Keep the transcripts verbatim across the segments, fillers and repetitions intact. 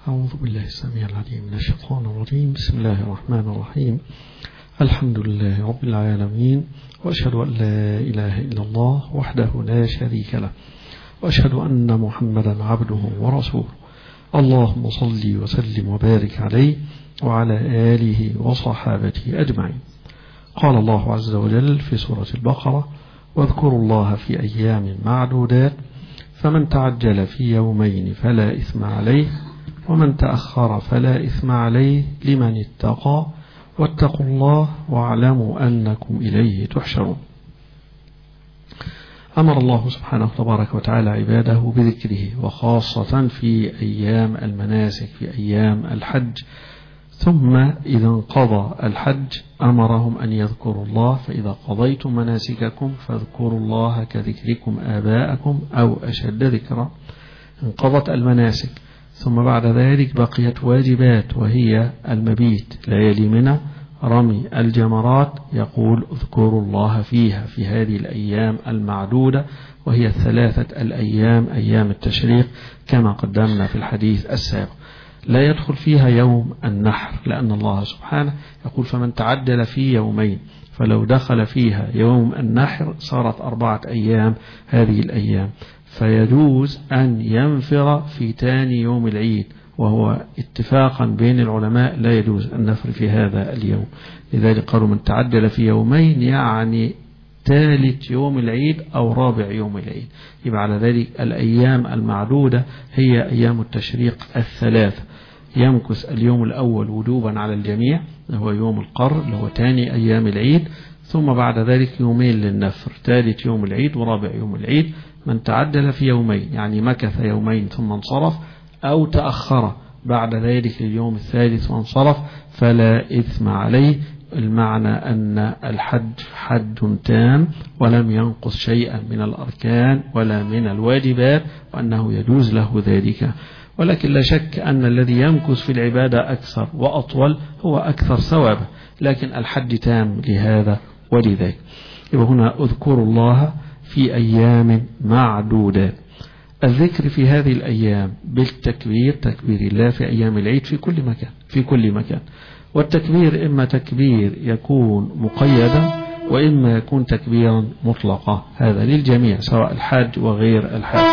أعوذ بالله السميع العليم من الشيطان الرجيم. بسم الله الرحمن الرحيم. الحمد لله رب العالمين، وأشهد أن لا إله إلا الله وحده لا شريك له، وأشهد أن محمدا عبده ورسوله. اللهم صل وسلم وبارك عليه وعلى آله وصحابته أجمعين. قال الله عز وجل في سورة البقرة: واذكروا الله في أيام معدودات فمن تعجل في يومين فلا إثم عليه ومن تأخر فلا إثم عليه لمن اتقى واتقوا الله واعلموا أنكم إليه تحشرون. أمر الله سبحانه تبارك وتعالى عباده بذكره، وخاصة في أيام المناسك، في أيام الحج. ثم إذا انقضى الحج أمرهم أن يذكروا الله، فإذا قضيتم مناسككم فاذكروا الله كذكركم آباءكم أو أشد ذكرا. انقضت المناسك، ثم بعد ذلك بقيت واجبات، وهي المبيت ليالي منى، رمي الجمرات. يقول: اذكروا الله فيها في هذه الأيام المعدودة، وهي الثلاثة الأيام أيام التشريق كما قدمنا في الحديث السابق. لا يدخل فيها يوم النحر، لأن الله سبحانه يقول: فمن تعدل في يومين، فلو دخل فيها يوم النحر صارت أربعة أيام هذه الأيام، فيجوز أن ينفر في ثاني يوم العيد، وهو اتفاقا بين العلماء لا يجوز النفر في هذا اليوم. لذلك قالوا: من تعدل في يومين، يعني ثالث يوم العيد أو رابع يوم العيد. يبقى على ذلك الأيام المعدودة هي أيام التشريق الثلاثة. يمكث اليوم الأول وجوبا على الجميع، هو يوم القر اللي هو ثاني أيام العيد، ثم بعد ذلك يومين للنفر، ثالث يوم العيد ورابع يوم العيد. من تعدل في يومين يعني مكث يومين ثم انصرف، أو تأخر بعد ذلك اليوم الثالث وانصرف، فلا إثم عليه. المعنى أن الحج حج تام ولم ينقص شيئا من الأركان ولا من الواجبات، وأنه يجوز له ذلك. ولكن لا شك أن الذي يمكث في العبادة أكثر وأطول هو أكثر ثوابا، لكن الحج تام لهذا ولذلك. يبقى هنا اذكروا الله في أيام معدودات. الذكر في هذه الأيام بالتكبير، تكبير الله في أيام العيد في كل مكان، في كل مكان. والتكبير إما تكبير يكون مقيدا، وإما يكون تكبيرا مطلقا، هذا للجميع سواء الحاج وغير الحاج.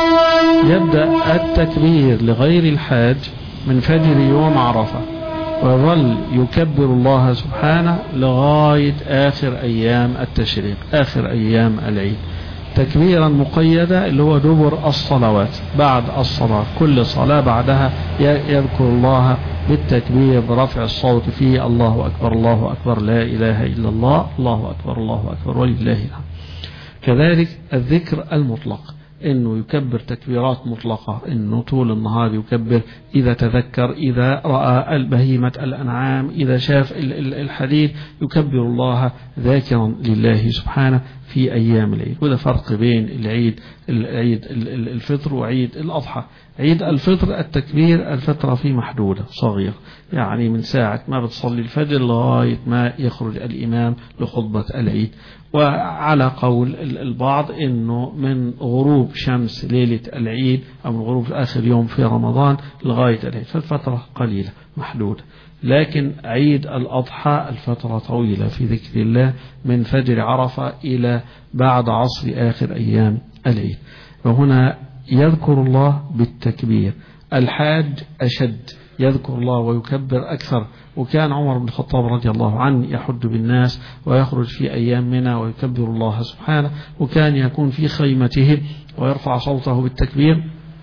يبدأ التكبير لغير الحاج من فجر يوم عرفة، ويظل يكبر الله سبحانه لغاية آخر أيام التشريق، آخر أيام العيد. تكبيرا مقيدا اللي هو دبر الصلوات، بعد الصلاة كل صلاة بعدها يذكر الله بالتكبير برفع الصوت فيه: الله أكبر الله أكبر لا إله إلا الله، الله أكبر الله أكبر ولله الحمد. كذلك الذكر المطلق، إنه يكبر تكبيرات مطلقة، إنه طول النهار يكبر، إذا تذكر، إذا رأى البهيمة الأنعام، إذا شاف الحديد يكبر الله ذاكرا لله سبحانه في أيام العيد. وده فرق بين العيد العيد الفطر وعيد الأضحى. عيد الفطر التكبير الفترة فيه محدودة صغيرة، يعني من ساعة ما بتصلي الفجر لغاية ما يخرج الإمام لخطبة العيد. وعلى قول البعض إنه من غروب شمس ليلة العيد أو من غروب آخر يوم في رمضان لغاية العيد، فالفترة قليلة محدودة. لكن عيد الأضحى الفترة طويلة في ذكر الله، من فجر عرفة إلى بعد عصر آخر أيام العيد. وهنا يذكر الله بالتكبير. الحاج أشد، يذكر الله ويكبر أكثر. وكان عمر بن الخطاب رضي الله عنه يحج بالناس ويخرج في أيام منى ويكبر الله سبحانه، وكان يكون في خيمته ويرفع صوته بالتكبير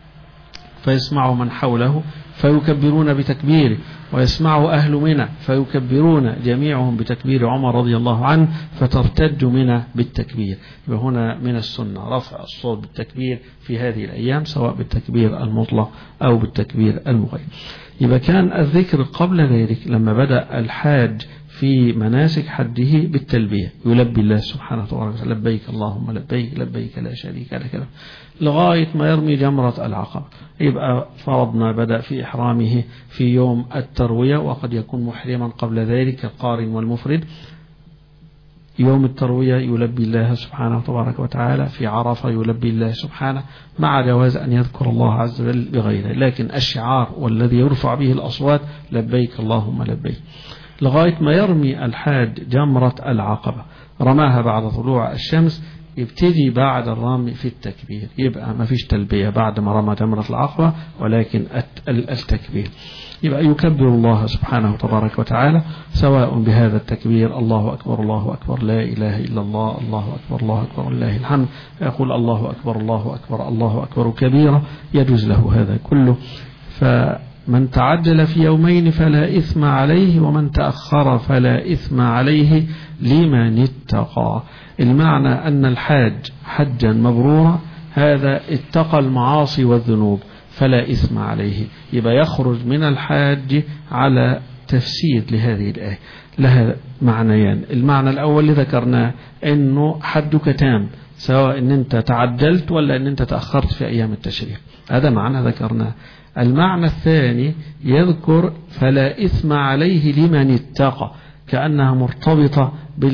فيسمع من حوله فيكبرون بتكبيره، ويسمعه أهل منى فيكبرون جميعهم بتكبير عمر رضي الله عنه، فترتج منى بالتكبير. وهنا من السنة رفع الصوت بالتكبير في هذه الأيام، سواء بالتكبير المطلق أو بالتكبير المقيد. يبقى كان الذكر قبل ذلك لما بدأ الحاج في مناسك حجه بالتلبية، يلبي الله سبحانه وتعالى: لبيك اللهم لبيك لبيك لا شريك لك، لغاية ما يرمي جمرة العقبة. يبقى فرضنا بدأ في إحرامه في يوم التروية، وقد يكون محرما قبل ذلك القارن والمفرد. يوم التروية يلبي الله سبحانه تبارك وتعالى، في عرفة يلبي الله سبحانه، مع جواز أن يذكر الله عز وجل بغيره، لكن الشعار والذي يرفع به الأصوات لبيك اللهم لبيك، لغاية ما يرمي الحاج جمرة العقبة، رماها بعد طلوع الشمس، يبتدي بعد الرمي في التكبير، يبقى ما فيش تلبية بعد ما رمى جمرة العقبة، ولكن التكبير، يبقى يكبر الله سبحانه تبارك وتعالى، سواء بهذا التكبير الله أكبر الله أكبر لا إله إلا الله الله أكبر الله أكبر لله الحمد، يقول الله أكبر الله أكبر الله أكبر كبيرا، يجوز له هذا كله. فمن تعجل في يومين فلا إثم عليه، ومن تأخر فلا إثم عليه لمن اتقى. المعنى أن الحاج حجا مبرورا هذا اتقى المعاصي والذنوب فلا إثم عليه، يبقى يخرج من الحاج على تفسير لهذه الآية، لها معنيان. المعنى الأول اللي ذكرناه أنه حجك تام، سواء أن أنت تعجلت ولا أن أنت تأخرت في أيام التشريق، هذا معنى ذكرناه. المعنى الثاني يذكر فلا إثم عليه لمن اتقى، كأنها مرتبطة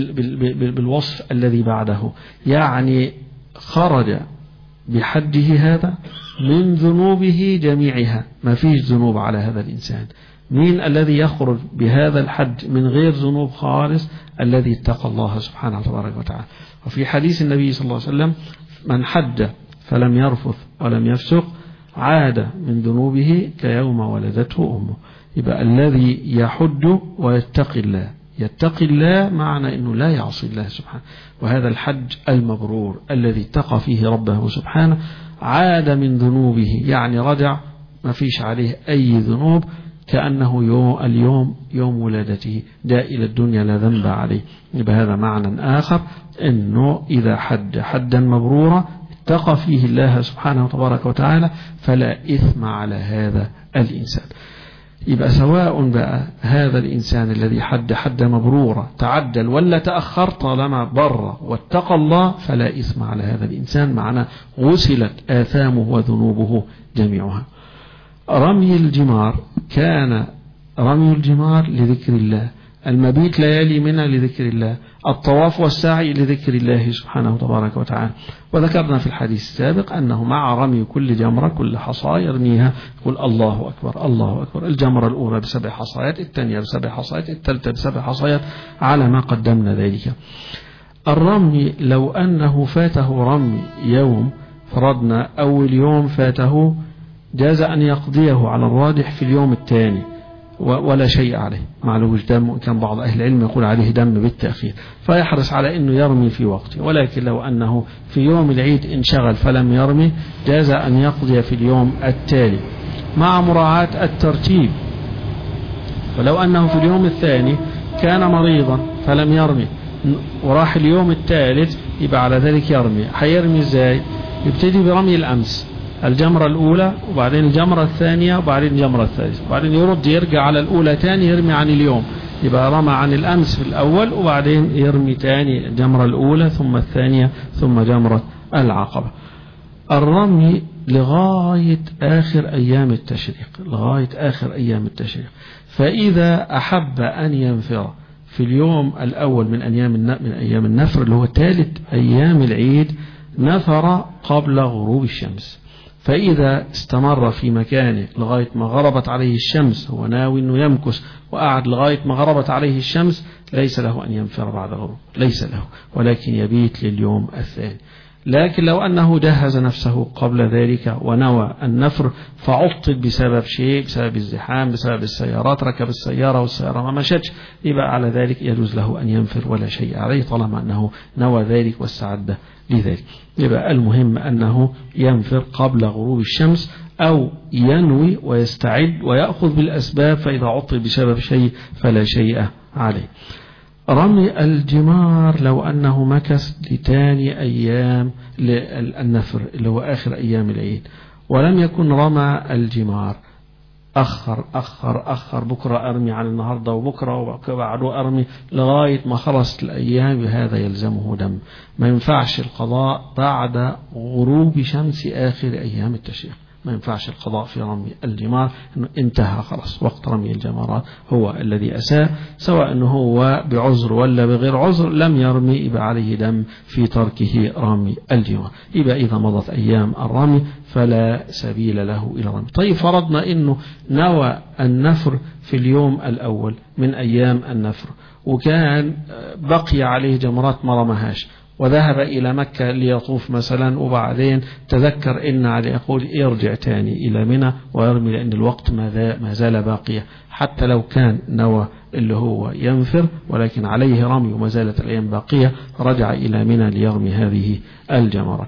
بالوصف الذي بعده، يعني خرج بحجه هذا من ذنوبه جميعها، ما فيش ذنوب على هذا الإنسان. مين الذي يخرج بهذا الحج من غير ذنوب خالص؟ الذي اتقى الله سبحانه وتبارك وتعالى. وفي حديث النبي صلى الله عليه وسلم من حج فلم يرفث ولم يفسق عاد من ذنوبه كيوم ولدته أمه. يبقى الذي يحج ويتقي الله، يتقي الله معنى أنه لا يعصي الله سبحانه، وهذا الحج المبرور الذي اتقى فيه ربه سبحانه، عاد من ذنوبه، يعني رجع ما فيش عليه أي ذنوب، كأنه يوم اليوم يوم ولادته، جاء إلى الدنيا لا ذنب عليه. يبقى هذا معنى آخر، أنه إذا حج حجا مبرورا اتقى فيه الله سبحانه وتبارك وتعالى فلا إثم على هذا الإنسان. يبقى سواء بقى هذا الإنسان الذي حج حج مبرورة تعجل ولا تأخر، طالما بر واتقى الله فلا إثم على هذا الإنسان، معنا غسلت آثامه وذنوبه جميعها. رمي الجمار، كان رمي الجمار لذكر الله، المبيت ليالي منى لذكر الله، الطواف والسعي لذكر الله سبحانه تبارك وتعالى. وذكرنا في الحديث السابق أنه مع رمي كل جمرة كل حصاة يرميها يقول الله أكبر الله أكبر. الجمرة الأولى بسبع حصايات، الثانية بسبع حصايات، الثالثة بسبع حصايات، على ما قدمنا ذلك. الرمي لو أنه فاته رمي يوم، فرضنا أول يوم فاته، جاز أن يقضيه على الراجح في اليوم الثاني ولا شيء عليه، معلوش دم، كان بعض أهل العلم يقول عليه دم بالتأخير، فيحرص على أنه يرمي في وقته. ولكن لو أنه في يوم العيد انشغل فلم يرمي، جاز أن يقضي في اليوم التالي مع مراعاة الترتيب. فلو أنه في اليوم الثاني كان مريضا فلم يرمي وراح اليوم الثالث، يبقى على ذلك يرمي. حيرمي ازاي؟ يبتدي برمي الأمس، الجمرة الأولى، وبعدين الجمرة الثانية، وبعدين الجمرة الثالثة، وبعدين يرد يرجع على الأولى تاني يرمي عن اليوم، يبقى رمى عن الأمس في الأول، وبعدين يرمي تاني الجمرة الأولى ثم الثانية ثم جمرة العقبة. الرمي لغاية آخر أيام التشريق، لغاية آخر أيام التشريق. فإذا أحب أن ينفر في اليوم الأول من أيام من أيام النفر اللي هو ثالث أيام العيد، نفر قبل غروب الشمس. فإذا استمر في مكانه لغاية ما غربت عليه الشمس، هو ناوي أنه يمكث وقعد لغاية ما غربت عليه الشمس، ليس له أن ينفر بعد الغروب، ليس له، ولكن يبيت لليوم الثاني. لكن لو أنه جهز نفسه قبل ذلك ونوى النفر فعطل بسبب شيء، بسبب الزحام، بسبب السيارات، ركب السيارة والسيارة ما مشتش، يبقى على ذلك يجوز له أن ينفر ولا شيء عليه، طالما أنه نوى ذلك واستعد لذلك. يبقى المهم أنه ينفر قبل غروب الشمس، أو ينوي ويستعد ويأخذ بالأسباب، فإذا عطل بسبب شيء فلا شيء عليه. رمي الجمار لو أنه مكث لتاني أيام النفر اللي هو آخر أيام العيد، ولم يكن رمى الجمار، أخر أخر أخر بكرة أرمي عن النهاردة، وبكرة وبعده أرمي لغاية ما خلصت الأيام، هذا يلزمه دم. ما ينفعش القضاء بعد غروب شمس آخر أيام التشريق، ما ينفعش القضاء في رمي الجمار، إنه انتهى خلاص وقت رمي الجمرات، هو الذي أساء سواء أنه هو بعذر ولا بغير عذر لم يرمي يبقى عليه دم في تركه رمي الجمار. يبقى إذا مضت أيام الرمي فلا سبيل له إلى الرمي. طيب فرضنا أنه نوى النفر في اليوم الأول من أيام النفر وكان بقي عليه جمرات ما رمهاش وذهب إلى مكة ليطوف مثلا، وبعدين تذكر إن عليه يقول يرجع تاني إلى منى ويرمي لأن الوقت ما زال باقيا، حتى لو كان نوى اللي هو ينفر ولكن عليه رمي وما زالت الأيام باقية، رجع إلى منى ليرمي هذه الجمرات.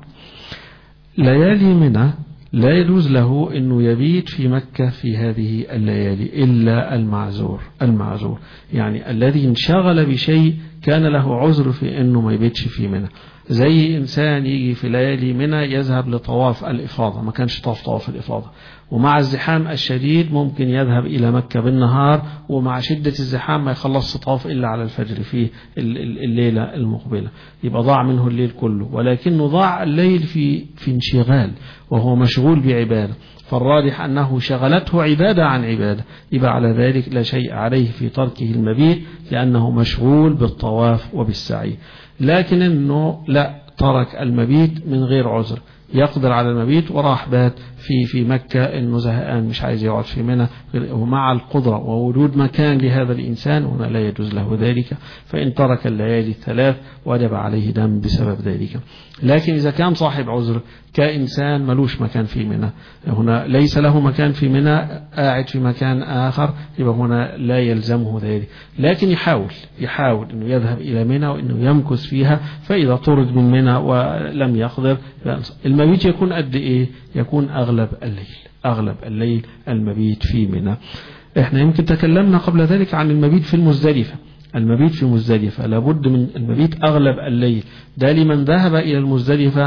ليالي منى لا يجوز له أنه يبيت في مكة في هذه الليالي إلا المعذور. المعذور يعني الذي انشغل بشيء كان له عذر في أنه ما يبيتش في منى، زي إنسان يجي في ليالي منى يذهب لطواف الإفاضة، ما كانش طاف طواف الإفاضة، ومع الزحام الشديد ممكن يذهب إلى مكة بالنهار، ومع شدة الزحام ما يخلص طواف إلا على الفجر في الليلة المقبلة، يبقى ضاع منه الليل كله، ولكنه ضاع الليل في في انشغال وهو مشغول بعبادة، فالراجح أنه شغلته عبادة عن عبادة، يبقى على ذلك لا شيء عليه في تركه المبيت لأنه مشغول بالطواف وبالسعي. لكن أنه لا ترك المبيت من غير عذر، يقدر على المبيت وراح بات في في مكة إنه زهقان مش عايز يقعد في منى، ومع القدرة ووجود مكان لهذا الإنسان هنا لا يجوز له ذلك، فإن ترك الليالي الثلاث وجب عليه دم بسبب ذلك. لكن إذا كان صاحب عذر كإنسان ملوش مكان في منى، هنا ليس له مكان في منى قاعد في مكان آخر، يبقى هنا لا يلزمه ذلك، لكن يحاول يحاول إنه يذهب إلى منى وإنه يمكث فيها، فإذا طرد من منى ولم يقدر. المبيت يكون قد إيه؟ يكون أغلب الليل، أغلب الليل المبيت في منى. إحنا يمكن تكلمنا قبل ذلك عن المبيت في المزدلفة، المبيت في مزدلفة لابد من المبيت أغلب الليل، ده لمن ذهب إلى المزدلفة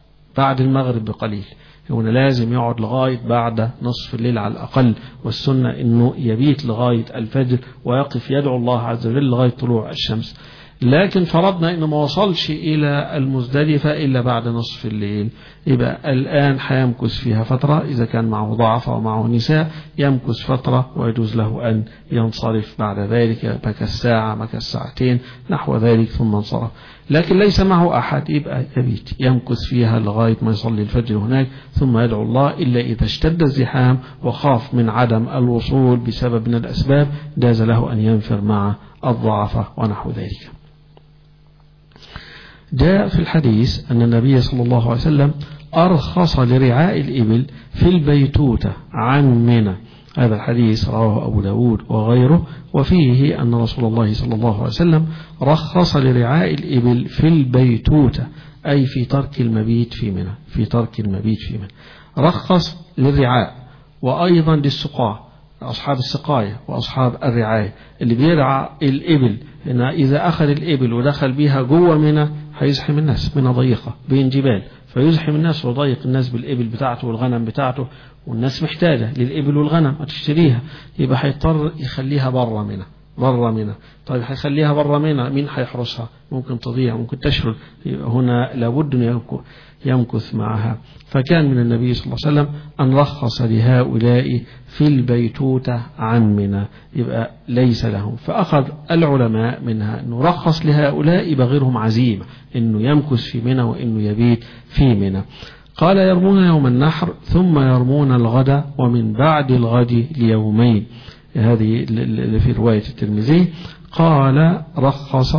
بعد المغرب بقليل، هنا لازم يقعد لغاية بعد نصف الليل على الأقل، والسنة إنه يبيت لغاية الفجر ويقف يدعو الله عز وجل لغاية طلوع الشمس. لكن فرضنا إنه ما وصلش إلى المزدلفة إلا بعد نصف الليل، يبقى الآن هيمكث فيها فترة، إذا كان معه ضعف أو معه نساء يمكث فترة ويجوز له أن ينصرف بعد ذلك، مكث ساعة مكث ساعتين نحو ذلك ثم انصرف. لكن ليس معه أحد يبقى يبيت يمكث فيها لغاية ما يصلي الفجر هناك ثم يدعو الله، إلا إذا اشتد الزحام وخاف من عدم الوصول بسبب من الأسباب جاز له أن ينفر مع الضعفة ونحو ذلك. جاء في الحديث أن النبي صلى الله عليه وسلم أرخص لرعاء الإبل في البيتوتة عن منى، هذا الحديث رواه أبو داود وغيره، وفيه أن رسول الله صلى الله عليه وسلم رخص لرعاء الإبل في البيتوتة، أي في ترك المبيت في منى، في ترك المبيت في منى. رخص للرعاء وأيضا للسقاة، أصحاب السقاية وأصحاب الرعاية اللي بيرعى الإبل، إن إذا أخذ الإبل ودخل بها جوه منى هيزحم الناس، منى ضيقة بين جبال فيزحم الناس ويضيق الناس بالإبل بتاعته والغنم بتاعته، والناس محتاجة للإبل والغنم هتشتريها، يبقى هيضطر يخليها بره منى، بره منى. طيب هيخليها بره منى، مين هيحرسها؟ ممكن تضيع ممكن تشرد، هنا لابد أن يمكث معها. فكان من النبي صلى الله عليه وسلم أن رخص لهؤلاء في البيتوتة عن منى، يبقى ليس لهم. فأخذ العلماء منها أنه رخص لهؤلاء يبقى غيرهم عزيمة أنه يمكث في منى وأنه يبيت في منى. قال يرمون يوم النحر ثم يرمون الغد ومن بعد الغد ليومين، هذه اللي في رواية الترمذي. قال رخص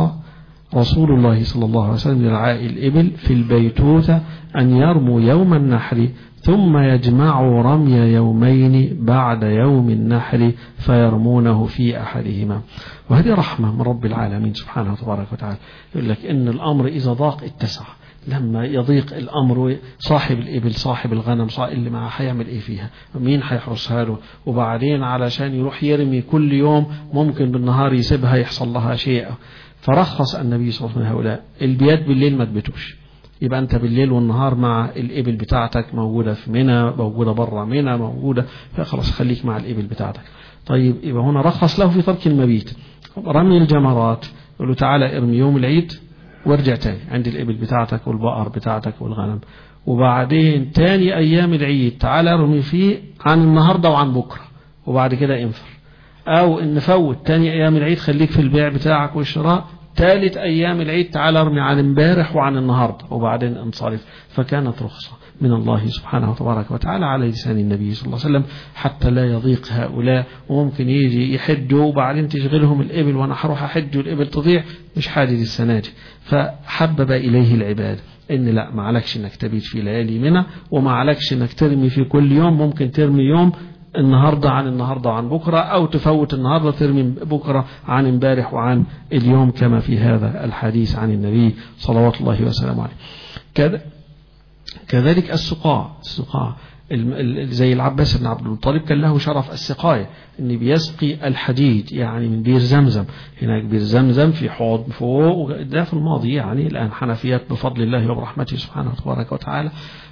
رسول الله صلى الله عليه وسلم لرعاء الإبل في البيتوتة أن يرموا يوم النحر ثم يجمعوا رمي يومين بعد يوم النحر فيرمونه في أحدهما. وهذه رحمة من رب العالمين سبحانه وتبارك وتعالى، يقول لك إن الأمر إذا ضاق اتسع، لما يضيق الأمر صاحب الإبل صاحب الغنم صاحب اللي معه هيعمل إيه فيها؟ مين هيحرسها له؟ وبعدين علشان يروح يرمي كل يوم ممكن بالنهار يسيبها يحصل لها شيء. فرخص النبي صلى الله عليه وسلم هؤلاء البيات بالليل ما تبيتوش، يبقى أنت بالليل والنهار مع الإبل بتاعتك موجودة في منى، موجودة برا منى، موجودة، فخلاص خليك مع الإبل بتاعتك. طيب يبقى هنا رخص له في ترك المبيت. رمي الجمرات يقول له تعالى ارمي يوم العيد وارجع تاني عند الإبل بتاعتك والبقر بتاعتك والغنم، وبعدين تاني أيام العيد تعال ارمي فيه عن النهاردة وعن بكرة وبعد كده انفر، أو إن فوت تاني أيام العيد خليك في البيع بتاعك والشراء، ثالث أيام العيد تعال ارمي عن امبارح وعن النهاردة وبعدين انصرف. فكانت رخصة من الله سبحانه وتبارك وتعالى على لسان النبي صلى الله عليه وسلم حتى لا يضيق هؤلاء، وممكن يجي يحجوا وبعدين تشغلهم الإبل وأنا هروح أحج والإبل تضيع، مش حاجة السنة دي. فحبب إليه العباد إن لا ما عليكش إنك تبيت في ليالي منى، وما عليكش إنك ترمي في كل يوم، ممكن ترمي يوم النهاردة عن النهاردة وعن بكرة، أو تفوت النهاردة ترمي بكرة عن امبارح وعن اليوم كما في هذا الحديث عن النبي صلوات الله وسلامه عليه. كذا كذلك السقاع السقاع زي العباس بن عبد المطلب كان له شرف السقاية، ان بيسقي الحديد يعني من بير زمزم. هناك بير زمزم في حوض فوق، ده في الماضي يعني، الآن حنفيات بفضل الله وبرحمته سبحانه وتبارك وتعالى،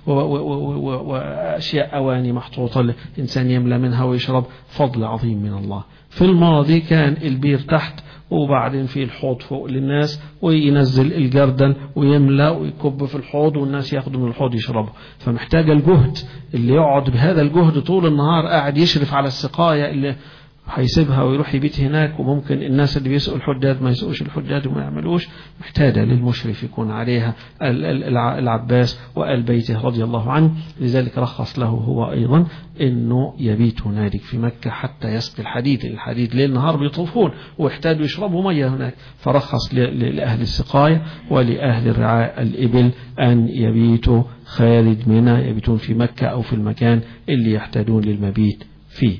وأشياء أواني محطوطة الإنسان يملى منها ويشرب، فضل عظيم من الله. في الماضي كان البير تحت وبعدين في الحوض فوق للناس، وينزل الجردل ويملى ويكب في الحوض والناس ياخدوا من الحوض يشربوا. فمحتاج الجهد، اللي يقعد بهذا الجهد طول النهار قاعد يشرف على السقاية اللي هيسيبها ويروح يبيت هناك، وممكن الناس اللي بيسقوا الحجاج ما يسقوش الحجاج وما يعملوش، محتاجة للمشرف يكون عليها العباس وآل بيته رضي الله عنه. لذلك رخص له هو أيضا إنه يبيت هنالك في مكة حتى يسقي الحديد، الحديد ليل نهار بيطوفون ويحتاجوا يشربوا مية هناك، فرخص لأهل السقاية ولأهل الرعاء الإبل أن يبيتوا خارج منى، يبيتون في مكة أو في المكان اللي يحتاجون للمبيت فيه.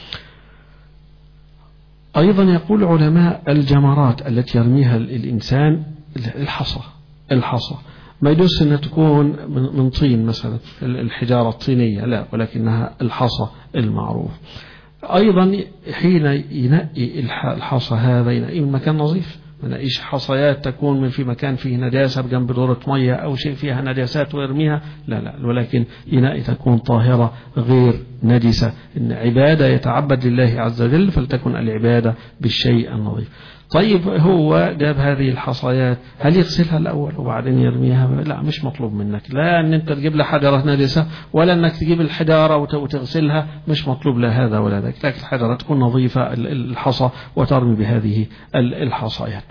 أيضا يقول علماء الجمرات التي يرميها الإنسان الحصى الحصى ما يدوس أنها تكون من طين مثلا الحجارة الطينية، لا، ولكنها الحصى المعروف. أيضا حين ينقي الحصى هذا ينقي من مكان نظيف، ما نلاقيش حصيات تكون من في مكان فيه نجاسة بجنب دورة مية أو شيء فيها نجاسات ويرميها، لا لا، ولكن ينقي تكون طاهرة غير نجسة. إن عبادة يتعبد لله عز وجل فلتكن العبادة بالشيء النظيف. طيب هو جاب هذه الحصيات، هل يغسلها الأول وبعدين يرميها؟ لا، مش مطلوب منك، لا أن أنت تجيب لها حجرة نجسة ولا أنك تجيب الحجارة وتغسلها، مش مطلوب لا هذا ولا ذاك، لكن الحجرة تكون نظيفة الحصى وترمي بهذه الحصيات.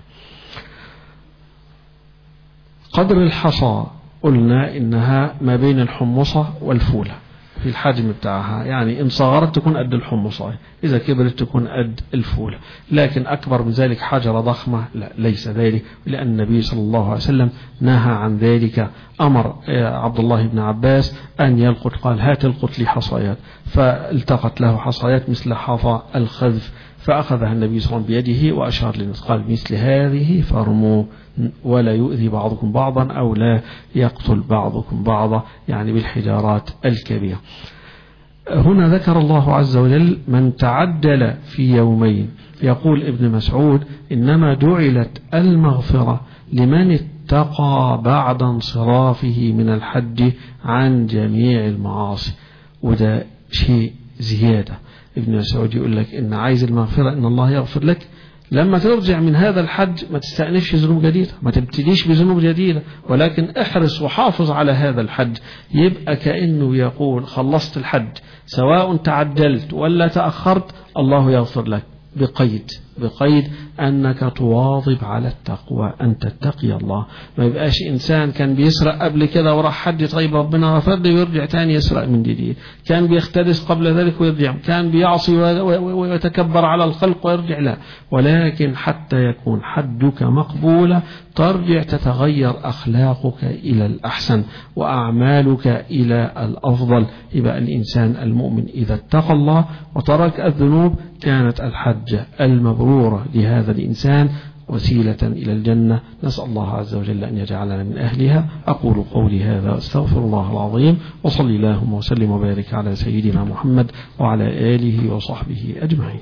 قدر الحصى قلنا إنها ما بين الحمصة والفولة في الحجم بتاعها، يعني إن صغرت تكون قد الحمصة، إذا كبرت تكون قد الفولة. لكن أكبر من ذلك حجرة ضخمة لا، ليس ذلك، لأن النبي صلى الله عليه وسلم نهى عن ذلك. أمر عبد الله بن عباس أن يلقط، قال هات القط لي حصيات، فالتقت له حصيات مثل حصى الخذف، فأخذها النبي صلى الله عليه وسلم بيده وأشار للناس قال مثل هذه فارموا ولا يؤذي بعضكم بعضا أو لا يقتل بعضكم بعضا، يعني بالحجارات الكبيرة. هنا ذكر الله عز وجل من تعجل في يومين. يقول ابن مسعود إنما جعلت المغفرة لمن اتقى بعد انصرافه من الحج عن جميع المعاصي، وده شيء زيادة. ابن مسعود يقول لك إن عايز المغفرة إن الله يغفر لك، لما ترجع من هذا الحج ما تستأنفش ذنوب جديدة، ما تبتديش بذنوب جديدة، ولكن احرص وحافظ على هذا الحج. يبقى كأنه يقول خلصت الحج سواء تعجلت ولا تأخرت الله يغفر لك، بقيد بقيد أنك تواظب على التقوى، أن تتقي الله. ما يبقاش إنسان كان بيسرق قبل كده وراح حج طيب ربنا غفر له ويرجع تاني يسرق من جديد، كان بيختلس قبل ذلك ويرجع، كان بيعصي ويتكبر على الخلق ويرجع، لا، ولكن حتى يكون حجك مقبولة ترجع تتغير أخلاقك إلى الأحسن وأعمالك إلى الأفضل. يبقى الإنسان المؤمن إذا اتقى الله وترك الذنوب كانت الحجة المبرورة لهذا الإنسان وسيلة إلى الجنة. نسأل الله عز وجل أن يجعلنا من أهلها. أقول قولي هذا واستغفر الله العظيم، وصلي اللهم وسلم وبارك على سيدنا محمد وعلى آله وصحبه أجمعين.